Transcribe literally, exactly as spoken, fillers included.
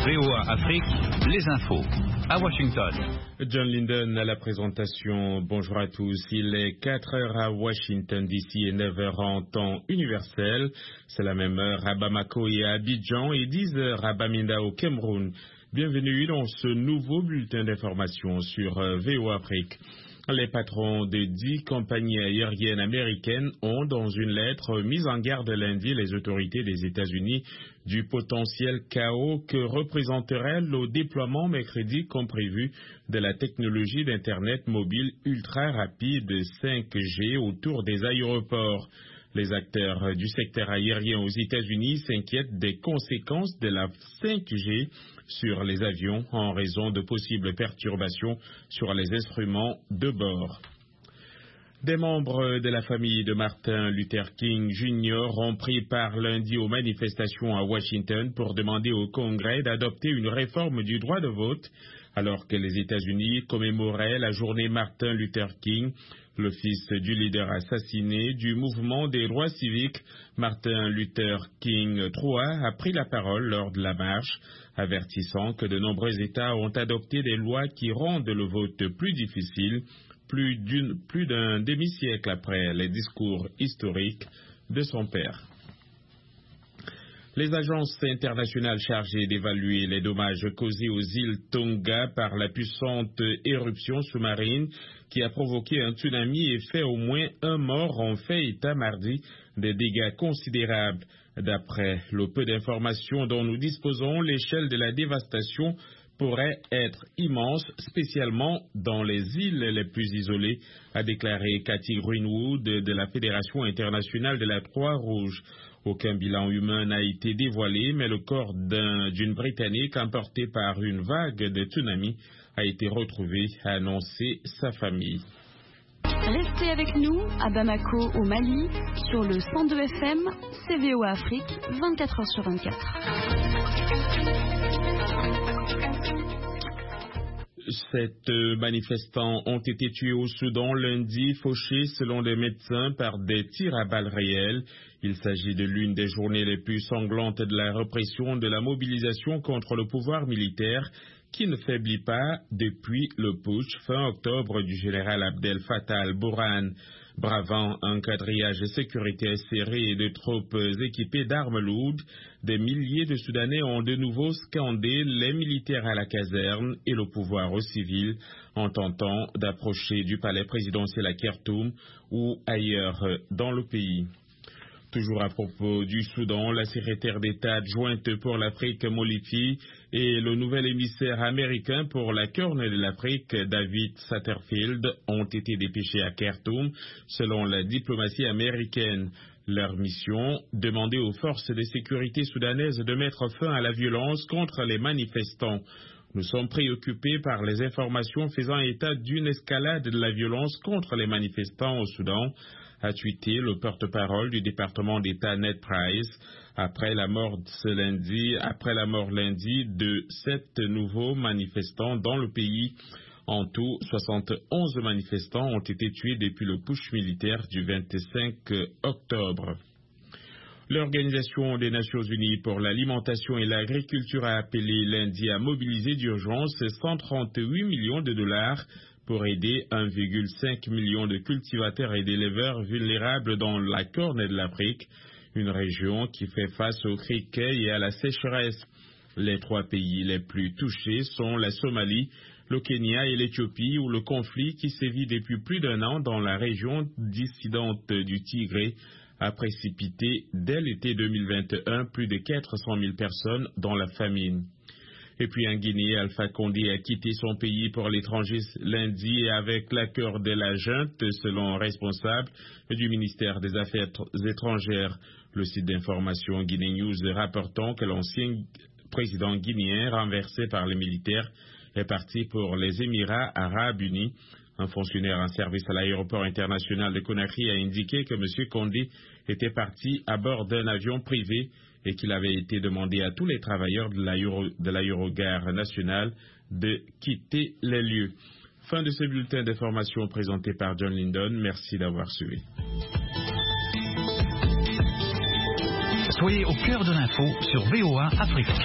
V O A Afrique, les infos. À Washington. John Linden à la présentation. Bonjour à tous. Il est quatre heures à Washington D C et neuf heures en temps universel. C'est la même heure à Bamako et à Abidjan et dix heures à Bamenda au Cameroun. Bienvenue dans ce nouveau bulletin d'information sur V O A Afrique. Les patrons de dix compagnies aériennes américaines ont, dans une lettre, mis en garde lundi les autorités des États-Unis du potentiel chaos que représenterait le déploiement mercredi comme prévu de la technologie d'Internet mobile ultra rapide cinq G autour des aéroports. Les acteurs du secteur aérien aux États-Unis s'inquiètent des conséquences de la cinq G sur les avions en raison de possibles perturbations sur les instruments de bord. Des membres de la famille de Martin Luther King Junior ont pris part lundi aux manifestations à Washington pour demander au Congrès d'adopter une réforme du droit de vote alors que les États-Unis commémoraient la journée Martin Luther King. Le fils du leader assassiné du mouvement des droits civiques, Martin Luther King trois, a pris la parole lors de la marche, avertissant que de nombreux États ont adopté des lois qui rendent le vote plus difficile, plus d'une, plus d'un demi-siècle après les discours historiques de son père. Les agences internationales chargées d'évaluer les dommages causés aux îles Tonga par la puissante éruption sous-marine qui a provoqué un tsunami et fait au moins un mort ont fait état mardi des dégâts considérables. D'après le peu d'informations dont nous disposons, l'échelle de la dévastation pourrait être immense, spécialement dans les îles les plus isolées, a déclaré Cathy Greenwood de la Fédération internationale de la Croix-Rouge. Aucun bilan humain n'a été dévoilé, mais le corps d'un, d'une Britannique emporté par une vague de tsunami a été retrouvé, a annoncé sa famille. Restez avec nous à Bamako au Mali sur le cent deux F M, C V O A Afrique, vingt-quatre heures sur vingt-quatre. Sept manifestants ont été tués au Soudan lundi, fauchés selon les médecins par des tirs à balles réelles. Il s'agit de l'une des journées les plus sanglantes de la répression de la mobilisation contre le pouvoir militaire qui ne faiblit pas depuis le putsch fin octobre du général Abdel Fattah al-Burhan. Bravant un quadrillage sécuritaire serré et de troupes équipées d'armes lourdes, des milliers de Soudanais ont de nouveau scandé les militaires à la caserne et le pouvoir aux civils en tentant d'approcher du palais présidentiel à Khartoum ou ailleurs dans le pays. Toujours à propos du Soudan, la secrétaire d'État adjointe pour l'Afrique, Molifi, et le nouvel émissaire américain pour la Corne de l'Afrique, David Satterfield, ont été dépêchés à Khartoum, selon la diplomatie américaine. Leur mission, demander aux forces de sécurité soudanaises de mettre fin à la violence contre les manifestants. Nous sommes préoccupés par les informations faisant état d'une escalade de la violence contre les manifestants au Soudan, a tweeté le porte-parole du département d'État Ned Price après la mort ce lundi, après la mort lundi de sept nouveaux manifestants dans le pays. En tout, soixante et onze manifestants ont été tués depuis le putsch militaire du vingt-cinq octobre. L'Organisation des Nations Unies pour l'alimentation et l'agriculture a appelé lundi à mobiliser d'urgence cent trente-huit millions de dollars pour aider un virgule cinq million de cultivateurs et d'éleveurs vulnérables dans la Corne de l'Afrique, une région qui fait face au criquet et à la sécheresse. Les trois pays les plus touchés sont la Somalie, le Kenya et l'Éthiopie, où le conflit qui sévit depuis plus d'un an dans la région dissidente du Tigré a précipité dès l'été deux mille vingt et un plus de quatre cent mille personnes dans la famine. Et puis en Guinée, Alpha Condé a quitté son pays pour l'étranger lundi avec l'accord de la junte, selon un responsable du ministère des Affaires étrangères. Le site d'information Guinée News rapportant que l'ancien président guinéen renversé par les militaires est parti pour les Émirats arabes unis. Un fonctionnaire en service à l'aéroport international de Conakry a indiqué que M. Condé était parti à bord d'un avion privé et qu'il avait été demandé à tous les travailleurs de l'aérogare nationale de quitter les lieux. Fin de ce bulletin d'information présenté par John Linden. Merci d'avoir suivi. Soyez au cœur de l'info sur V O A Afrique.